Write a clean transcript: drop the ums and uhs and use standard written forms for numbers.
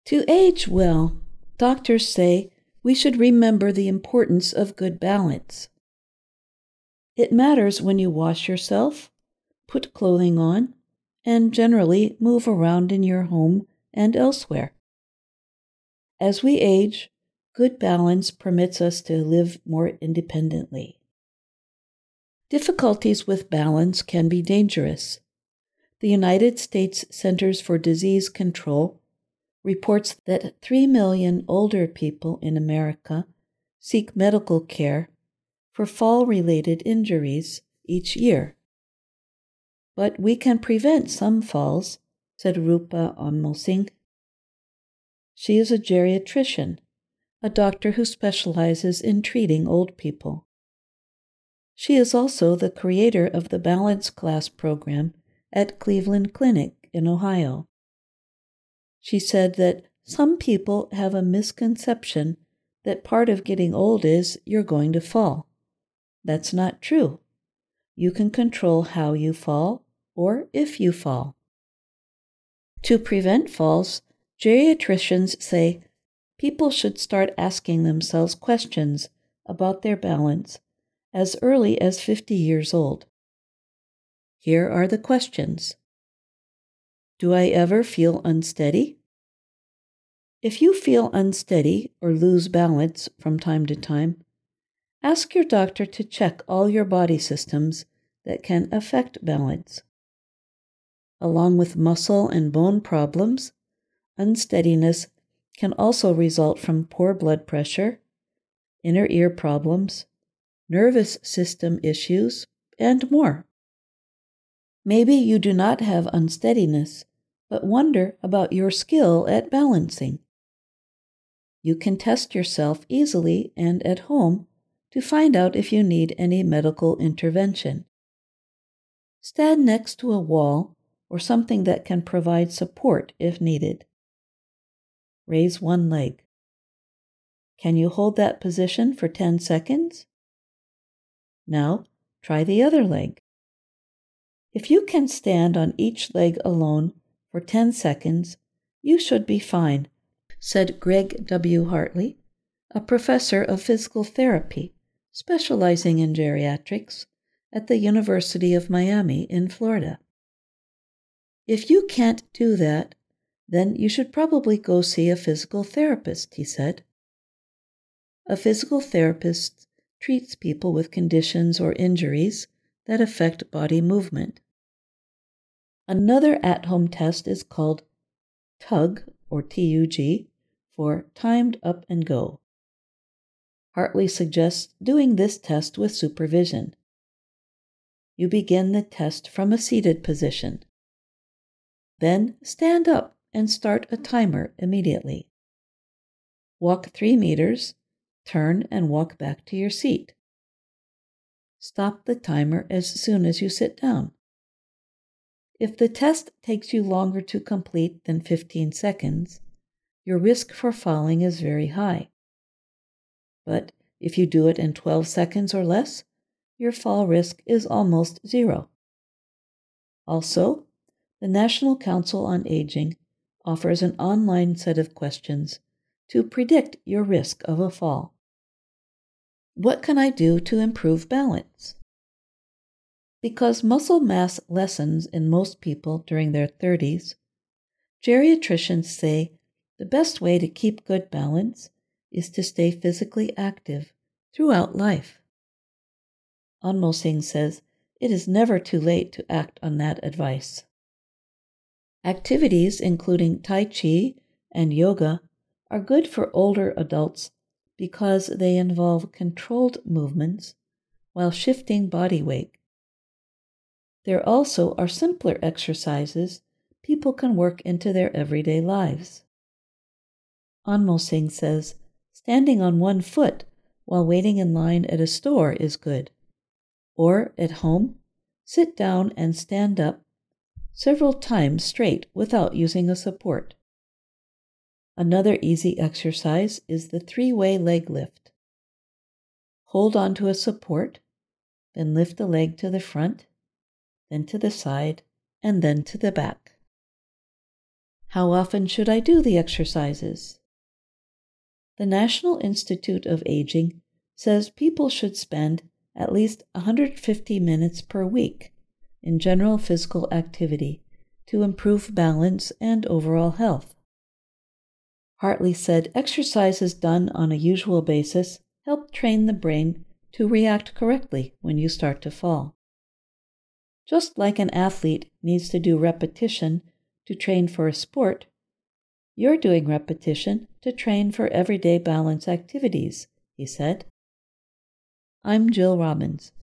To age well, doctors say we should remember the importance of good balance. It matters when you wash yourself, put clothing on, and generally move around in your home and elsewhere. As we age, good balance permits us to live more independently. Difficulties with balance can be dangerous. The United States Centers for Disease Control reports that 3 million older people in America seek medical care for fall-related injuries each year. But we can prevent some falls, said Rupa Anmol-Singh. She is a geriatrician, a doctor who specializes in treating old people. She is also the creator of the Balance Class program at Cleveland Clinic in Ohio. She said that some people have a misconception that part of getting old is you're going to fall. That's not true. You can control how you fall or if you fall. To prevent falls, geriatricians say people should start asking themselves questions about their balance as early as 50 years old. Here are the questions. Do I ever feel unsteady? If you feel unsteady or lose balance from time to time, ask your doctor to check all your body systems that can affect balance. Along with muscle and bone problems, unsteadiness can also result from poor blood pressure, inner ear problems, nervous system issues, and more. Maybe you do not have unsteadiness, but wonder about your skill at balancing. You can test yourself easily and at home to find out if you need any medical intervention. Stand next to a wall or something that can provide support if needed. Raise one leg. Can you hold that position for 10 seconds? Now, try the other leg. If you can stand on each leg alone for 10 seconds, you should be fine, said Greg W. Hartley, a professor of physical therapy specializing in geriatrics at the University of Miami in Florida. If you can't do that, then you should probably go see a physical therapist, he said. A physical therapist treats people with conditions or injuries that affect body movement. Another at-home test is called TUG, or TUG, for Timed Up and Go. Hartley suggests doing this test with supervision. You begin the test from a seated position. Then stand up and start a timer immediately. Walk 3 meters, turn and walk back to your seat. Stop the timer as soon as you sit down. If the test takes you longer to complete than 15 seconds, your risk for falling is very high. But if you do it in 12 seconds or less, your fall risk is almost zero. Also, the National Council on Aging offers an online set of questions to predict your risk of a fall. What can I do to improve balance? Because muscle mass lessens in most people during their 30s, geriatricians say the best way to keep good balance is to stay physically active throughout life. Anmol-Singh says it is never too late to act on that advice. Activities including Tai Chi and yoga are good for older adults because they involve controlled movements while shifting body weight. There also are simpler exercises people can work into their everyday lives. Anmol-Singh says standing on one foot while waiting in line at a store is good. Or at home, sit down and stand up several times straight without using a support. Another easy exercise is the 3-way leg lift. Hold on to a support, then lift a leg to the front, then to the side, and then to the back. How often should I do the exercises? The National Institute of Aging says people should spend at least 150 minutes per week in general physical activity to improve balance and overall health. Hartley said exercises done on a usual basis help train the brain to react correctly when you start to fall. Just like an athlete needs to do repetition to train for a sport, you're doing repetition to train for everyday balance activities, he said. I'm Jill Robbins.